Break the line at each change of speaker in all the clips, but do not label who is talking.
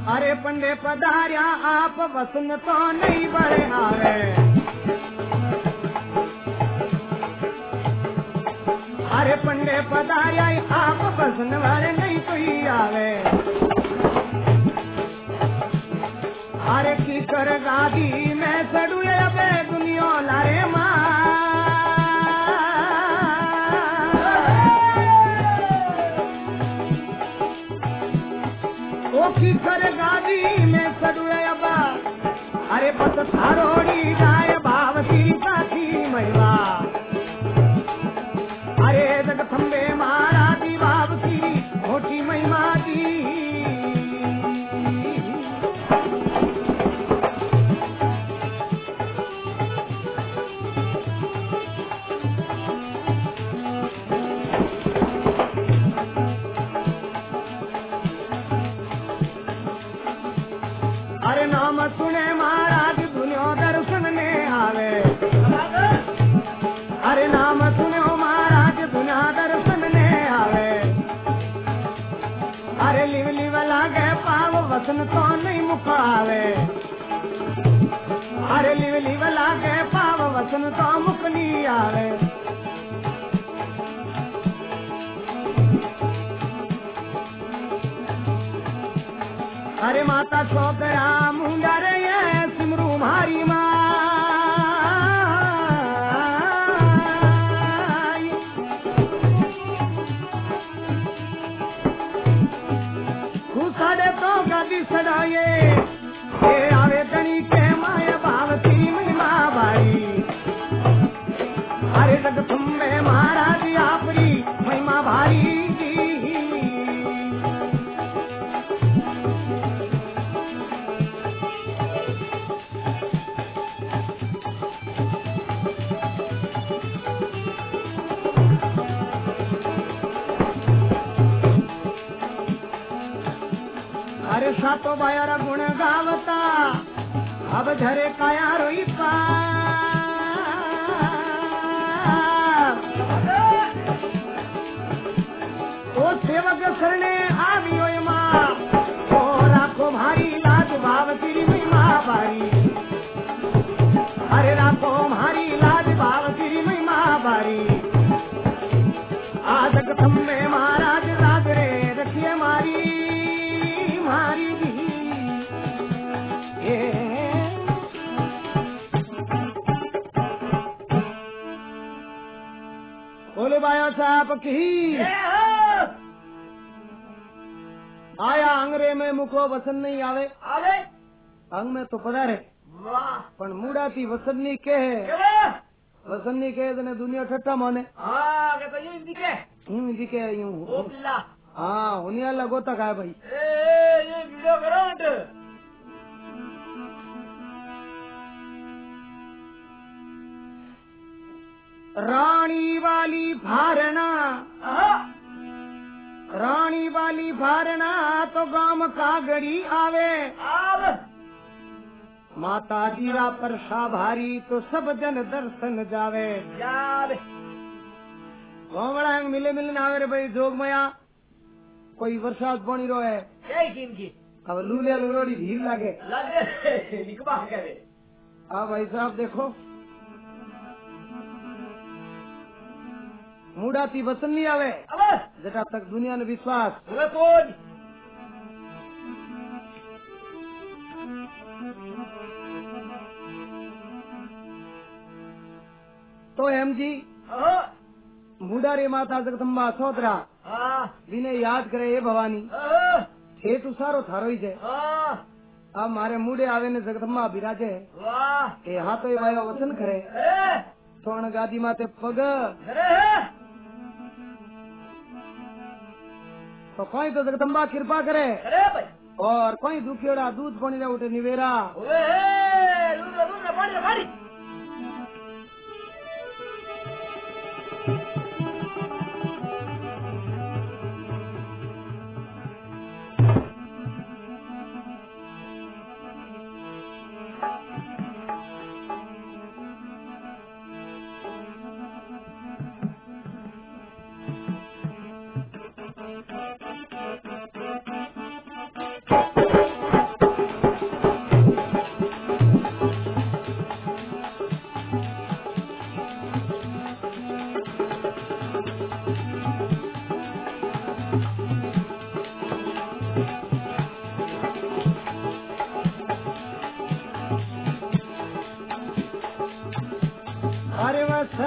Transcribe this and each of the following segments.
अरे पंडे पधारिया आप वसन तो नहीं बड़े आवे। अरे पंडे पधारिया आप वसन वाले नहीं कोई आवे। अरे की कर गादी मैं सड़ुए बे दुनिया लारे माँ। ओ की कर गादी में सड़ुए बा। अरे बस थारोड़ी गाय भाव सी काठी महिमा। अरे जगथम्बे महाराजी भाव सी मोटी महिमा दी। नाम सुने महाराज दुनिया दर्शन में आवे। अरे नाम सुने महाराज दुनिया दर्शन में आवे। अरे लिव लिव लागे पाव वसन तो नहीं मुखावे। अरे लिव लिव लागे पाव वसन तो मुख नहीं आवे। अरे माता छोकरा मुंडा रे ये सिमरू मारी माँ। खुशादे तो गदी सदाये ये आवे गणी के माया भावती महिमा भाई। अरे जगथम्बे महाराज आपरी महिमा भारी। अरे सातो बायारा गुण गावता अब झरे काया रोई पा। ओ सेवक शरणे आवियो माँ। ओ राखो भारी लाज भाव तेरी महिमा भारी। अरे राखो भारी लाज भाव तेरी महिमा भारी। आज जगथम्बे महाराज राज रे रखिए मारी मारी दी। बोले बाया साहब की। आया अंगरे में मुखो वसन नहीं आवे। आवे अंग में तो पधारे पण मुड़ा थी वसन नहीं के वसन नहीं के दुनिया ठट्ठा माने। हाँ के तो यूं दिखे यूं। हाँ उन्हीं लगो तक है भाई। ये वीडियो करो। रानी वाली भारना। रानी वाली भारना तो गाम का गड़ी आवे। माता जीरा पर भारी तो सब जन दर्शन जावे। गोमड़ा मिले मिलने आवे रे भाई जोग मया। कोई बरसात पानी रो है अब लूलिया लुलोड़ी भीड़ लागे। हाँ भाई साहब देखो मुड़ा थी वसन नहीं आवे जटा तक दुनिया ने विश्वास। तो एम जी मुड़ा रे माता जगदम्बा सोदरा विने याद करे ये भवानी हे तू सारो थारो ही जे। अब मारे मुड़े आवे ने जगदम्बा बिराजे के हाँ तो ये भाई वचन करे सोन गादी माते पग। तो कोई तो जगदम्बा कृपा करे और कोई दुखियोड़ा दूध पानी ना उठे निवेरा।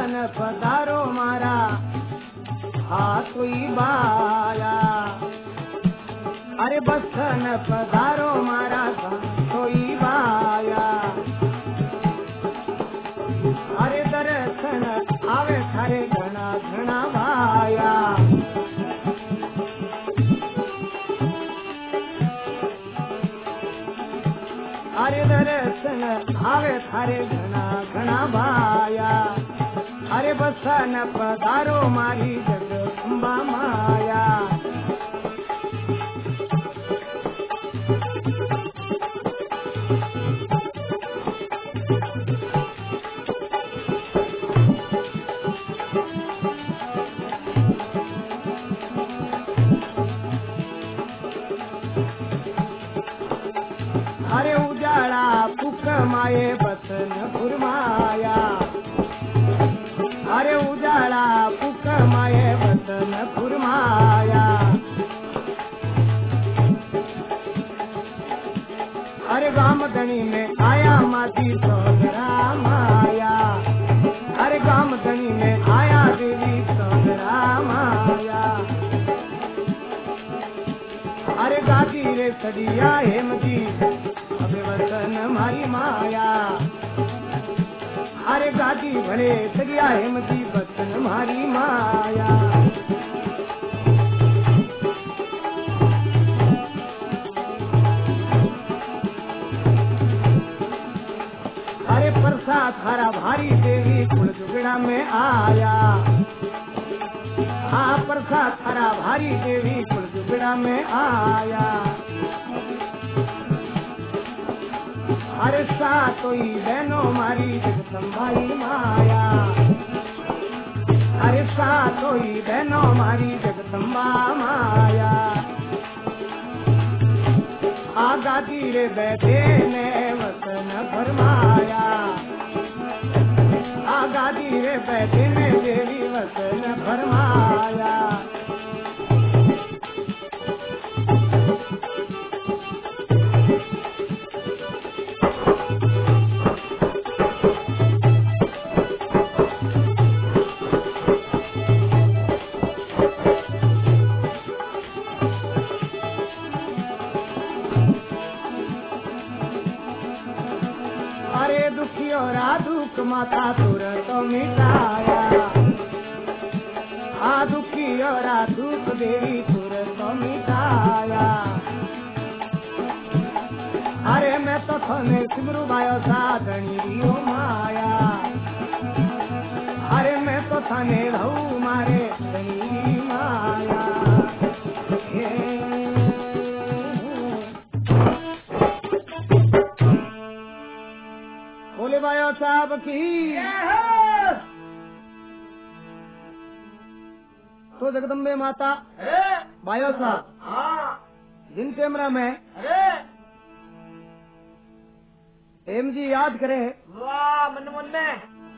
बसन पधारो मारा हाथोई बाया। अरे बसन पधारो मारा हाथोई बाया। अरे दर्शन आवे थारे घना घना भाया। अरे दर्शन आवे थारे घना घना भाया। अरे बसन पधारो मारी जगदम्बा माया। अरे उजाला पुक माये बसन फुरमाया। अरे उजाला पुक माये बसन फुरमाया। अरे गाम धनी में आया माती सोदरा माया। अरे गाम धनी में आया देवी सोदरा माया। अरे गाती रे सड़िया हेमती अबे वतन मारी माया। अरे गाती भले सड़िया हेमती वतन मारी माया। अरे परसा थारा भारी देवी कुल जुगड़ा में आया। हाँ परसा थारा भारी देवी कुल जुगड़ा में आया। अरे सातोई बहनों मारी जगदम्बाई माया। अरे सातोई बहनों मारी जगदम्बा माया। आगा धीरे बैठे ने वतन फरमाया। आगा धीरे बैठे ने देवी वतन फरमाया। अरे दुखियो राधुक माता तुरंत मिटाया। आ दुखियो राधुक देवी तुरंत मिटाया। अरे मैं तो थने सिमरू बायो साधनी ओ माया। अरे मैं तो थाने रहू मारे धनी माया। बोले बायो साहब की। तो जगदम्बे माता बायो साहब जिन कैमरा में एम जी याद करे।
वाह मन मन में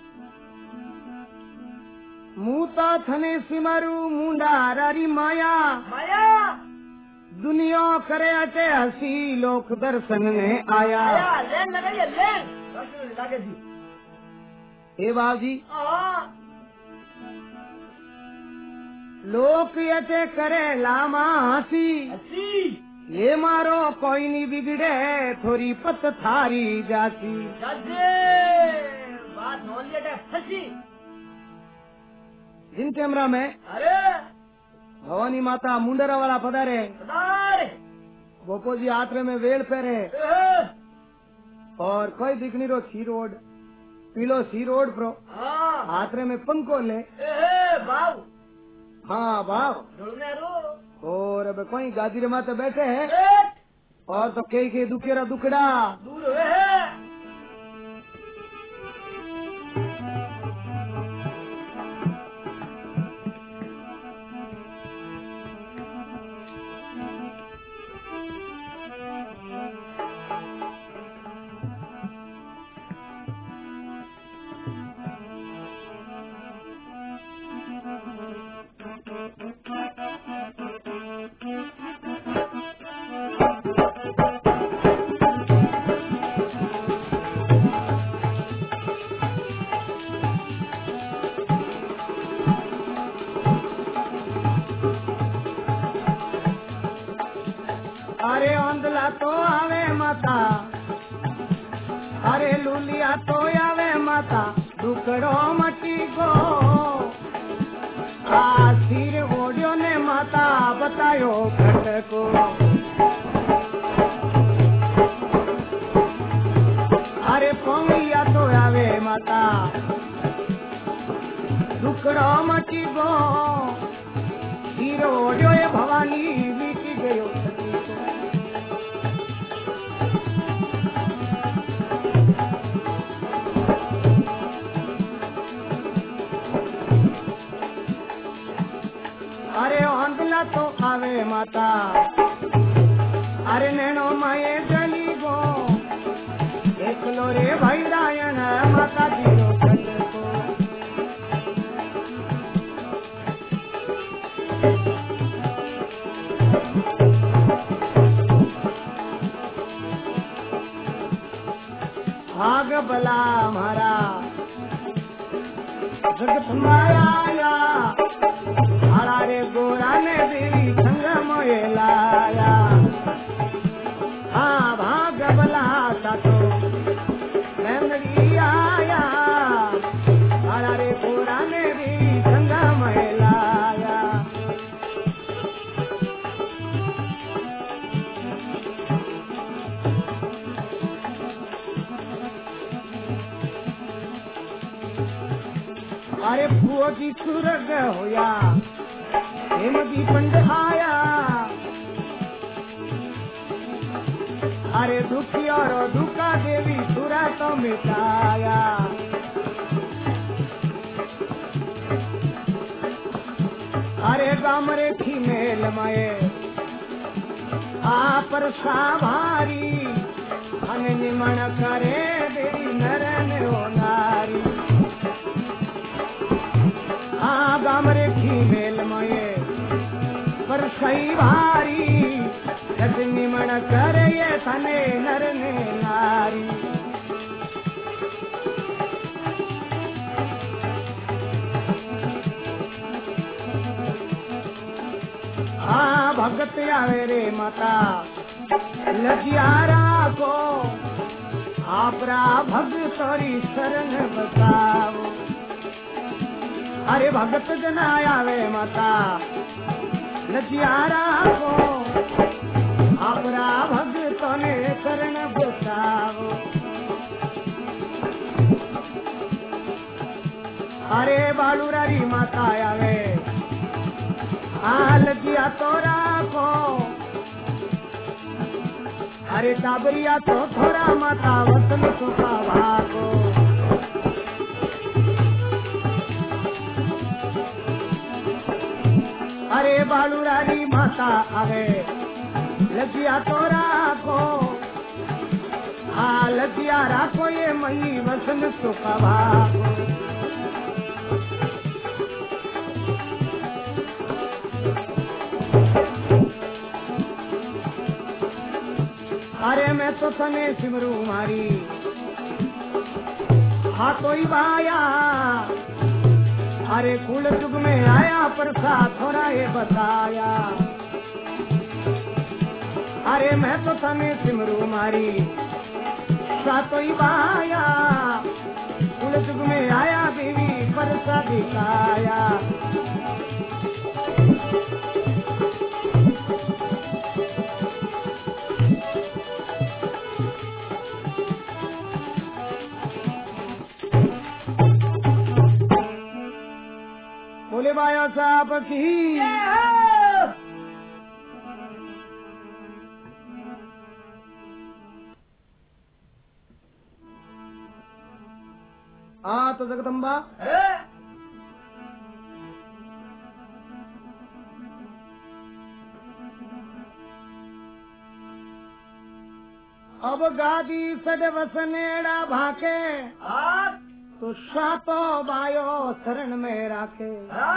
मूता थने सिमरू मुंडा रारी माया।
माया
दुनिया करे अटे हसी लोक दर्शन ने आया।
लेन लगाइए लेन लागे जी।
हे बाबूजी लोक अटे करे लामा हसी। ये मारो कोई नहीं बिगड़े थोड़ी पत थारी जाती।
बात नौलिया फंसी।
जिन कैमरा में
अरे
भवानी माता मुंडरा वाला पधारे। गोपो जी हाथ में वेल पहरे और कोई दिखनी रो सी रोड पीलो सी रोड प्रो हाथ में पंखो ले।
बाव
हाँ बाव और अब कोई गादी रे माते बैठे है और तो कई दुखेरा दुखड़ा
दूर है।
आंधला तो आवे माता, अरे लूलिया तो आवे माता, दुकड़ो मटी गो आ सिर ओढ़ियो ने माता बतायो घट को। अरे पौंगिया तो आवे माता, दुकड़ो मटी गो सिर ओढ़ियो ये भवानी बीती गयो सती को। अरे आंधला तो आवे माता, अरे नैनो माए जली गो एकलो रे भाई रायण माता जीरो घट को। भाग बला हमारा जगत माया, रे गोरा ने देवी संग मोए लाया। हाँ भाग बला तो आया, रे गोरा ने देवी संग मोए लाया। अरे फुओ की सुरग होया हेमदी पंड आया, अरे दुखी और दुखा देवी सुरा तो मिटाया। अरे गामरे थी मेल माए आ पर भारी, अन निमण करे देवी नरन हो नारी। आ गामरे थी मेल माए पर सही भारी, जग निमण करे ये थने नर ने नारी। हाँ भगत आवे रे माता लजियारा को, आपरा भगतोरी शरण बताओ। अरे भगत जना आवे माता लजियारा को, आपरा भगतों ने शरण बताओ। अरे बालूरारी माता आवे आ लजिया तोरा को, अरे टाबरिया तो थोड़ा माता वतन सुखा भागो। अरे बालूरारी माता आवे लजिया तोरा को, आ लजिया राखो ये मई वसन सुखा भागो। अरे मैं तो तने सिमरू मारी हाथों ही बाया, अरे कुल युग में आया प्रसाद थोड़ा ये बताया। अरे मैं तो तने सिमरू मारी सातों ही बाया, कुल युग में आया देवी प्रसाद दिखाया। बोले बाया साहब की तो जगदम्बा अब गादी सड वसनेड़ा भाके, तो सातो बायो शरण में राखे।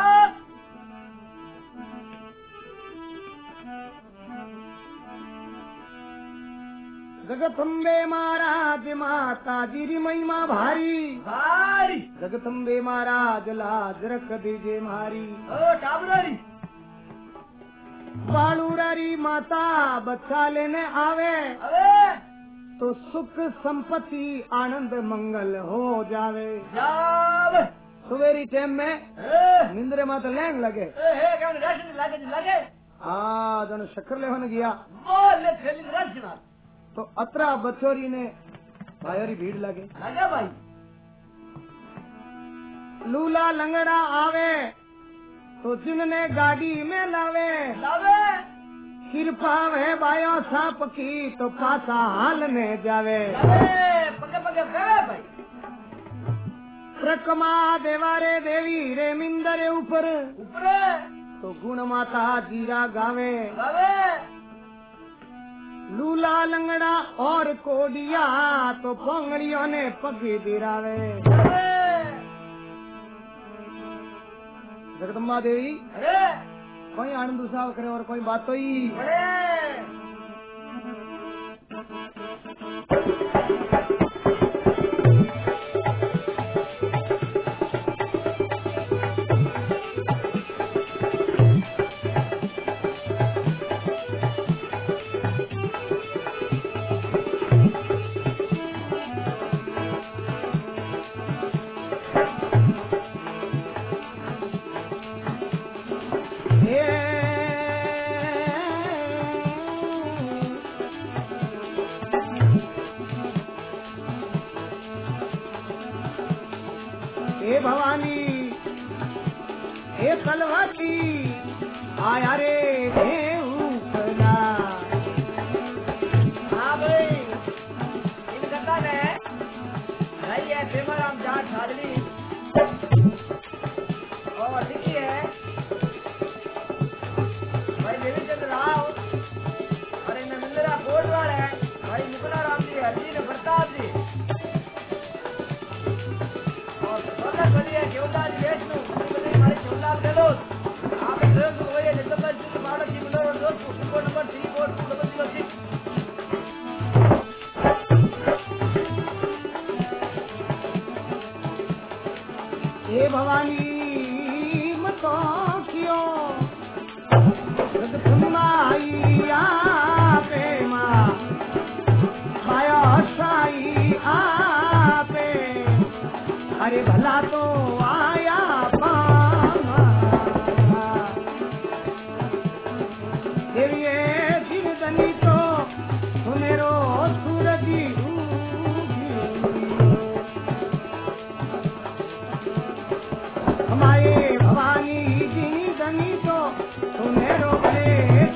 जगदम्बे महाराज माता जी महिमा भारी भारी, जगदम्बे महाराज लाज रख दीजिए मारी। बालूरारी माता बच्चा लेने आवे
अबे
तो सुख संपत्ति आनंद मंगल हो जावे।
जावे
सवेरी टाइम में
ए
निंद्रे में तो लैंग लगे
हे काम राशन लागे
हाँ जन शक्कर लेवन गया
बोल ले थैली राशन
तो अतरा बचोरी ने भायोरी भीड़ लगे
भाई
लूला लंगड़ा आवे तो जिनने गाड़ी में लावे कृपा है बायो साप की तो पासा हाल में जावे
पगे पगे भाई
प्रकमा देवारे देवी रे मिंदरे ऊपर तो गुण माता जीरा गावे लूला लंगड़ा और कोडिया तो पोंगड़ियों ने पगी दिरावे। जगदम्बा देवी कोई आनंद उत्साह करे और कोई बात तो ही हे भवानी हे कलवती आया रे देवला।
हाँ भाई इन गंगा में भाई है प्रेमाराम जाट छाजली और देखिए भाई देवीचंद्र राव और इन मिंदरा कोटवाड़ है भाई मुकुला राम जी हरजी ने प्रताप जी बढ़िया केवलदास वैष्णु हमारे केवलदास गहलोत आप एक तो वही निकम्बर जी माडा जी मिलो और दोस्त कोड नंबर 3426
हे भवानी मतो कियो जगदम्बाई आपे मां माया साई आपे अरे भला तो आया पामा देविये जिनदनी तो सुमेरो सूरजी हमारे भवानी जिनदनी तो सुमेरो बड़े